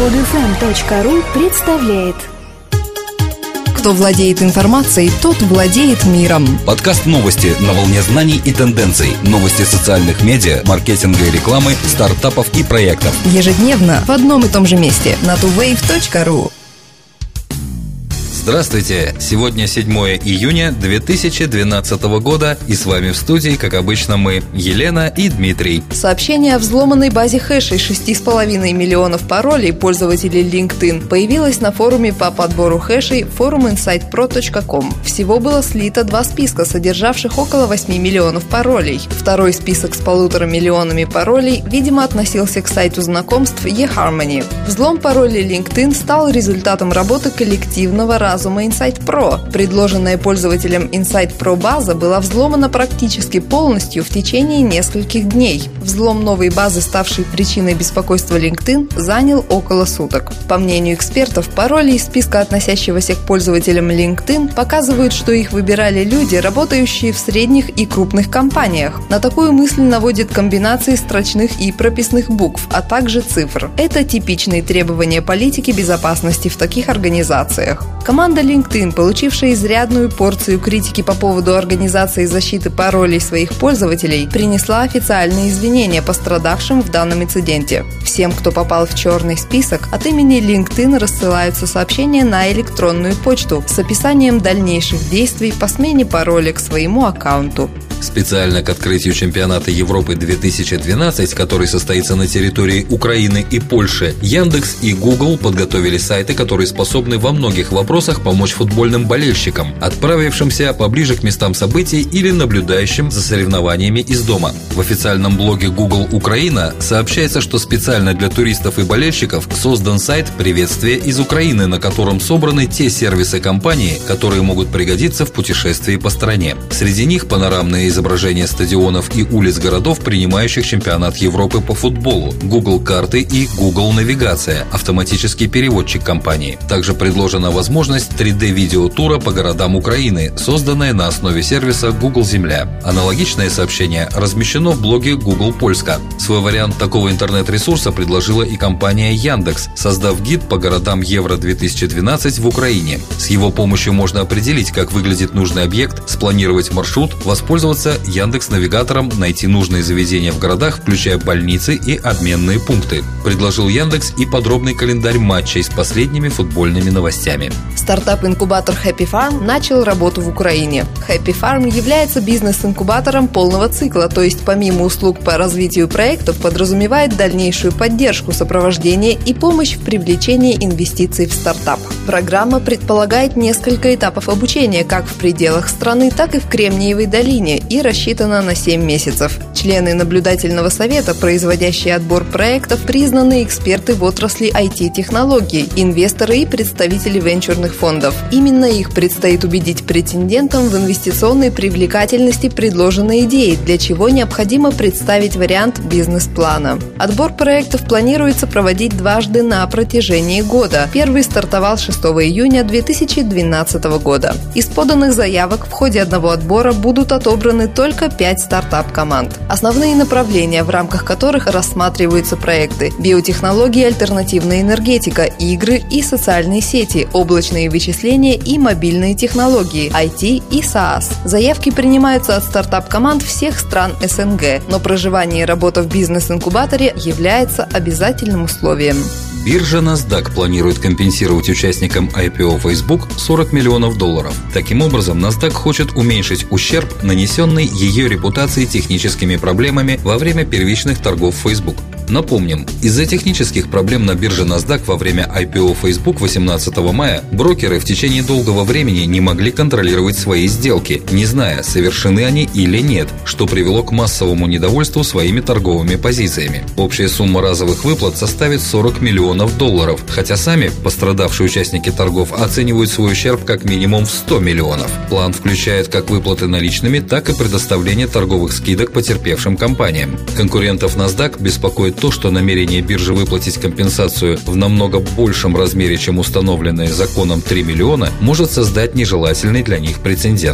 Podfm.ru представляет. Кто владеет информацией, тот владеет миром. Подкаст новости на волне знаний и тенденций. Новости социальных медиа, маркетинга и рекламы, стартапов и проектов. Ежедневно в одном и том же месте на tuwave.ru. Здравствуйте! Сегодня 7 июня 2012 года, и с вами в студии, как обычно, мы, Елена и Дмитрий. Сообщение о взломанной базе хэшей 6,5 миллионов паролей пользователей LinkedIn появилось на форуме по подбору хэшей foruminsightpro.com. Всего было слито 2 списка, содержавших около 8 миллионов паролей. Второй список с 1,5 миллионами паролей, видимо, относился к сайту знакомств eHarmony. Взлом паролей LinkedIn стал результатом работы коллективного разума Insight Pro. Предложенная пользователям Insight Pro база была взломана практически полностью в течение нескольких дней. Взлом новой базы, ставшей причиной беспокойства LinkedIn, занял около суток. По мнению экспертов, пароли из списка, относящегося к пользователям LinkedIn, показывают, что их выбирали люди, работающие в средних и крупных компаниях. На такую мысль наводит комбинации строчных и прописных букв, а также цифр. Это типичные требования политики безопасности в таких организациях. Команда LinkedIn, получившая изрядную порцию критики по поводу организации защиты паролей своих пользователей, принесла официальные извинения пострадавшим в данном инциденте. Всем, кто попал в черный список, от имени LinkedIn рассылаются сообщения на электронную почту с описанием дальнейших действий по смене пароля к своему аккаунту. Специально к открытию чемпионата Европы 2012, который состоится на территории Украины и Польши, Яндекс и Google подготовили сайты, которые способны во многих вопросах помочь футбольным болельщикам, отправившимся поближе к местам событий или наблюдающим за соревнованиями из дома. В официальном блоге Google Украина сообщается, что специально для туристов и болельщиков создан сайт «Приветствие из Украины», на котором собраны те сервисы компании, которые могут пригодиться в путешествии по стране. Среди них панорамные изображения стадионов и улиц городов, принимающих чемпионат Европы по футболу, Google карты и Google навигация, автоматический переводчик компании. Также предложена возможность 3D-видеотура по городам Украины, созданная на основе сервиса Google Земля. Аналогичное сообщение размещено в блоге Google Польска. Свой вариант такого интернет-ресурса предложила и компания Яндекс, создав гид по городам Евро-2012 в Украине. С его помощью можно определить, как выглядит нужный объект, спланировать маршрут, воспользоваться Яндекс.Навигатором, найти нужные заведения в городах, включая больницы и обменные пункты. Предложил Яндекс и подробный календарь матчей с последними футбольными новостями. Стартап-инкубатор Happy Farm начал работу в Украине. Happy Farm является бизнес-инкубатором полного цикла, то есть помимо услуг по развитию проектов подразумевает дальнейшую поддержку, сопровождение и помощь в привлечении инвестиций в стартап. Программа предполагает несколько этапов обучения как в пределах страны, так и в Кремниевой долине и рассчитана на 7 месяцев. Члены наблюдательного совета, производящие отбор проектов, признанные эксперты в отрасли IT-технологий, инвесторы и представители венчурных фондов. Именно их предстоит убедить претендентам в инвестиционной привлекательности предложенной идеи, для чего необходимо представить вариант бизнес-плана. Отбор проектов планируется проводить дважды на протяжении года. Первый стартовал 6 июня 2012 года. Из поданных заявок в ходе одного отбора будут отобраны только 5 стартап-команд. Основные направления, в рамках которых рассматриваются проекты: биотехнологии, альтернативная энергетика, игры и социальные сети, облачные вычисления и мобильные технологии, IT и SaaS. Заявки принимаются от стартап-команд всех стран СНГ, но проживание и работа в бизнес-инкубаторе является обязательным условием. Биржа NASDAQ планирует компенсировать участникам IPO Facebook $40 миллионов. Таким образом, NASDAQ хочет уменьшить ущерб, нанесенный ее репутацией техническими проблемами во время первичных торгов Facebook. Напомним, из-за технических проблем на бирже NASDAQ во время IPO Facebook 18 мая брокеры в течение долгого времени не могли контролировать свои сделки, не зная, совершены они или нет, что привело к массовому недовольству своими торговыми позициями. Общая сумма разовых выплат составит $40 миллионов, хотя сами пострадавшие участники торгов оценивают свой ущерб как минимум в $100 миллионов. План включает как выплаты наличными, так и предоставление торговых скидок потерпевшим компаниям. Конкурентов NASDAQ беспокоит то, что намерение биржи выплатить компенсацию в намного большем размере, чем установленное законом $3 миллиона, может создать нежелательный для них прецедент.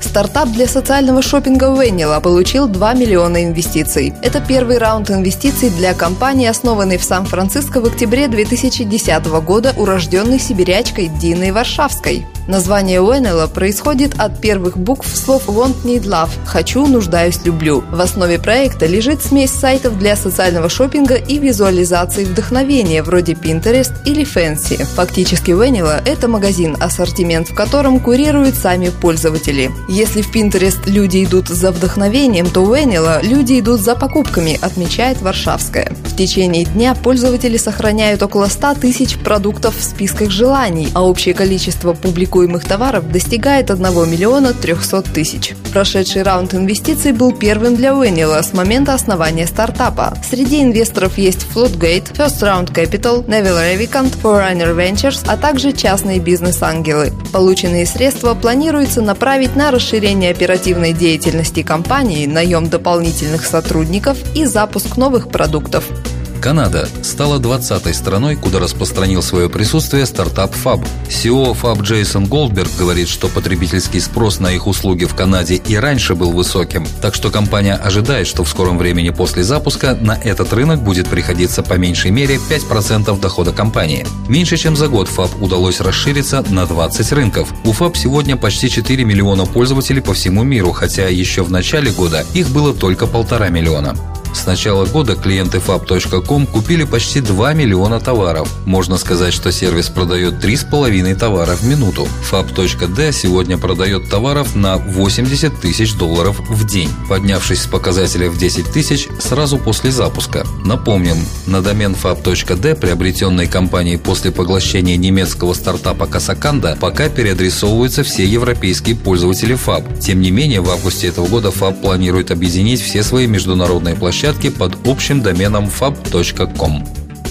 Стартап для социального шопинга Vanilla получил 2 миллиона инвестиций. Это первый раунд инвестиций для компании, основанной в Сан-Франциско в октябре 2010 года урожденной сибирячкой Диной Варшавской. Название Vanilla происходит от первых букв слов «want, need, love» – «хочу, нуждаюсь, люблю». В основе проекта лежит смесь сайтов для социального шопинга и визуализации вдохновения, вроде Pinterest или Fancy. Фактически Vanilla – это магазин, ассортимент в котором курируют сами пользователи. Если в Pinterest люди идут за вдохновением, то в Vanilla люди идут за покупками, отмечает Варшавская. В течение дня пользователи сохраняют около 100 тысяч продуктов в списках желаний, а общее количество публикуемых товаров достигает 1 миллиона 300 тысяч. Прошедший раунд инвестиций был первым для Vanilla с момента основания стартапа. Среди инвесторов есть Floodgate, First Round Capital, Neville Revicant, Forerunner Ventures, а также частные бизнес-ангелы. Полученные средства планируется направить на расширение оперативной деятельности компании, наем дополнительных сотрудников и запуск новых продуктов. Канада стала 20-й страной, куда распространил свое присутствие стартап Fab. CEO Fab Джейсон Голдберг говорит, что потребительский спрос на их услуги в Канаде и раньше был высоким, так что компания ожидает, что в скором времени после запуска на этот рынок будет приходиться по меньшей мере 5% дохода компании. Меньше чем за год Fab удалось расшириться на 20 рынков. У Fab сегодня почти 4 миллиона пользователей по всему миру, хотя еще в начале года их было только 1,5 миллиона. С начала года клиенты fab.com купили почти 2 миллиона товаров. Можно сказать, что сервис продает 3,5 товара в минуту. Fab.d сегодня продает товаров на $80 тысяч в день, поднявшись с показателя в 10 тысяч сразу после запуска. Напомним, на домен fab.d, приобретенный компанией после поглощения немецкого стартапа Casacanda, пока переадресовываются все европейские пользователи Fab. Тем не менее, в августе этого года Fab планирует объединить все свои международные площадки под общим доменом fab.com.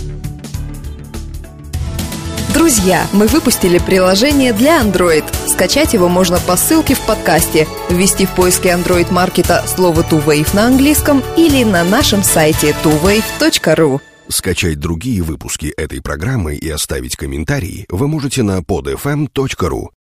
Друзья, мы выпустили приложение для Android. Скачать его можно по ссылке в подкасте, ввести в поиске Android маркета слово TwoWave на английском или на нашем сайте twowave.ru. Скачать другие выпуски этой программы и оставить комментарии вы можете на podfm.ru.